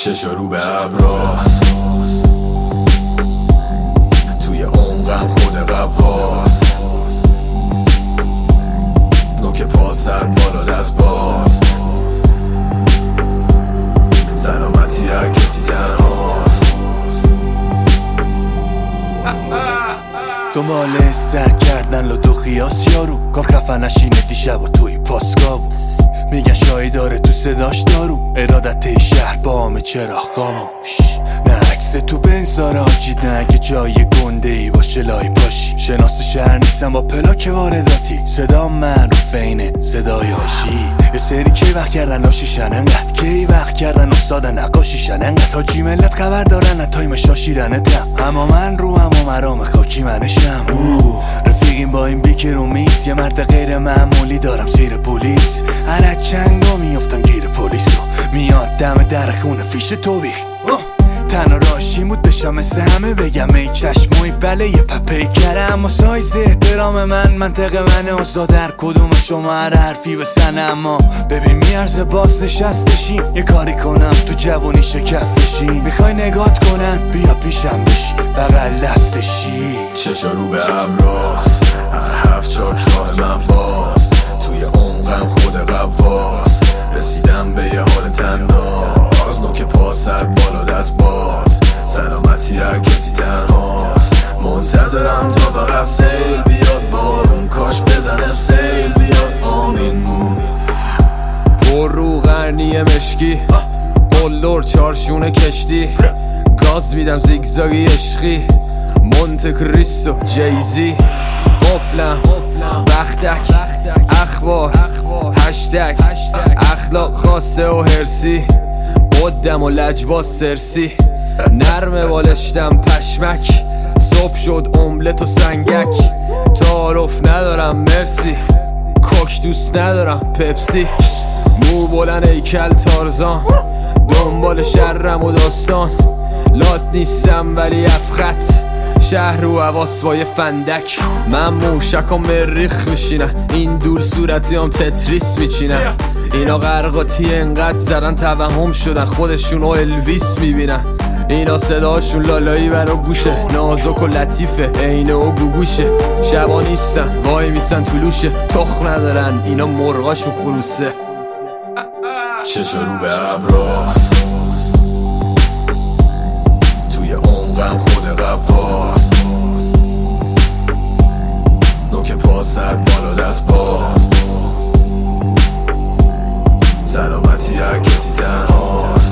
چشا رو به ابراست، توی عمقم خود قواست، نوک پا سر بالا دست باز، سلامتی هر کسی تنهاست. دنبال سر کردن لدو خیاس یارو، کار خفن نشینه دیشب و توی پاسکابو، میگن شایی داره تو صداش دارو، ارادت شهر با همه چرا خاموش، نه عکس تو بنزار آجید، نه اگه جای گنده ای باشه لای پاشی، شناس شهر نیستم با پلاک وارداتی، صدا معروف اینه صدای آشی، یه سری کی وقت کردن لاشیشن انقدر، کی وقت کردن استاد نقاشیشن انقدر، تا جی ملت خبر دارن تایم شاشیرنتم، اما من رو هم و مرام خاکی منشم، رفیقیم با این بیکر و میس، یه مرد غیر معمولی دارم زیر پلیس، هر چنگا میافتم گیر پلیسو، میاد دم در خونه فیش توبیخ، تنها راشیم بود بشم مثل همه بگم ای چشموی بله یه پپی کرم، اما سایز احترام من منطق من آزاد، در کدوم شما هر حرفی بسن، اما ببین میارزه باز نشستشیم، یه کاری کنم تو جوانی شکستشیم، میخوای نگات کنن بیا پیشم بشی بغل دستشی، چشا رو به ابراست، هر هفت چاک راه من باز، توی عمقم خود قواست، رسیدم به یه حال تناز، نوک پا سر بالا دست باز، سلامتی هر کسی تنهاست، منتظرم تا فقط سیل بیاد بارون، کاش بزنه سیل بیاد آمین. پر رو قرنی مشکی، قلدر چارشون کشتی، گاز میدم زیگزاگی عشقی، مونت کریستو جیزی، قفلم بختک اخبار هشتگ اخلاق خاصه و هرسی، قدم و لجباز سرسی، نرمه بالشتم پشمک، صبح شد املت و سنگک، تعارف ندارم مرسی، کوک دوست ندارم پپسی، مو بلند ایکل تارزان، دنبال شرم و داستان، لات نیستم ولی افخط، شهر و حواس با یه فندک، من موشک و مریخ میشینن، این دول صورتی هم تتریس میچینن، اینا غرقاتی انقدر زدن توهم شدن خودشون و الویس میبینن، اینا صداشون لالایی برا گوشه، نازک و لطیفه عینه و گوگوشه، شبا نیستن وای میسن طلوشه، تخم ندارن اینا مرغاشون خروسه. چشا رو به ابراست، توی عمقم خود قواست، نوک پا سر بالا دست باز، سلامتی هر کسی تنهاست.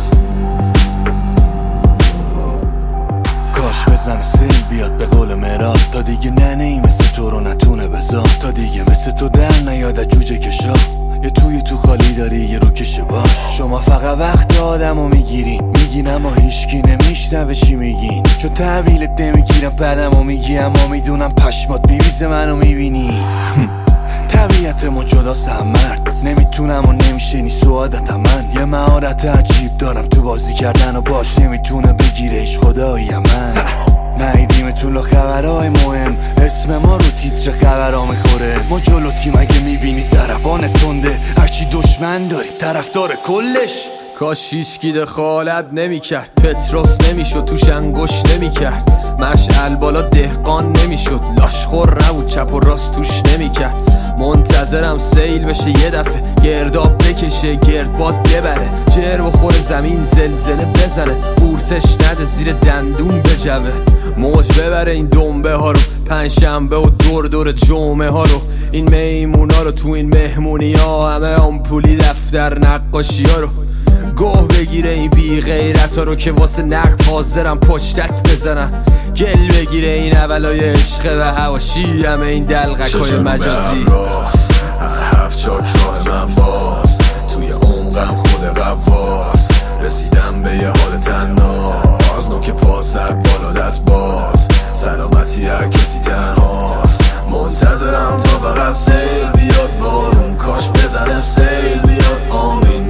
کاش بزنه سیل بیاد به قول مراد، تا دیگه ننهی مثل تو رو نتونه بذار، تا دیگه مثل تو در نیاد جوجه کشا، یه توی تو خالی داری یه رو کشه باش، شما فقط وقت آدمو میگیرین، میگین اما هیچکی نمیشنوه چی میگین، چون تحویلت نمیگیرم بعدمو میگی، اما میدونم پشمات میریزه منو میبینی، طبیعتمو جداسم مرد، نمیتونم و نمیشه نی سعادتم، من یه مهارت عجیب دارم تو بازی کردن و باش نمیتونه بگیرش خدایی من، نهیدیم طول خبرهای مهم، اسم ما رو تیتر خبرها میخوره، ما جلو تیم اگه میبینی ضربان تنده، هرچی دشمن داری طرفدار کلش، کاش هیچکی دخالت نمیکرد، پتروس نمیشد توش انگوش نمیکرد، مشعل بالا دهقان نمیشد، لاشخور نبود چپ و راست توش نمیکرد، منتظرم سیل بشه یه دفعه، گرداب بکشه گردباد ببره، جر بخور زمین زلزله بزنه، قورتش نده زیر دندون بجوه، موج ببره این دنبه ها رو، پنجشنبه و دور جمعه ها رو، این میمونا رو تو این مهمونی ها، همه آمپولی دفتر نقاشی ها رو، گوه بگیره این بی غیرت ها رو که واسه نقد حاضرم پشتک بزنم، گل بگیره این اولای عشق و هواشی، همه این دلغک های مجازی. هر هفت چاک راه من باز، توی عمقم خود قواست، رسیدم به یه حال تناز، نوک پا سر بالا دست باز، سلامتی هر کسی تنهاست، منتظرم تا فقط سیل بیاد بارون، کاش بزنه سیل بیاد آمین.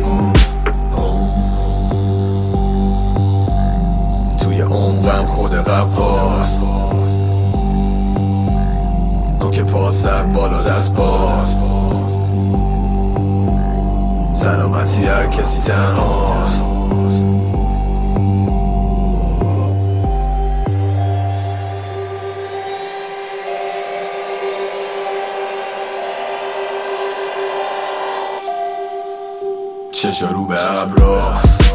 توی عمقم خود قواست، نوک پا سر بالا دست باز، سلامتی هر کسی تنهاست. چشا رو به ابراست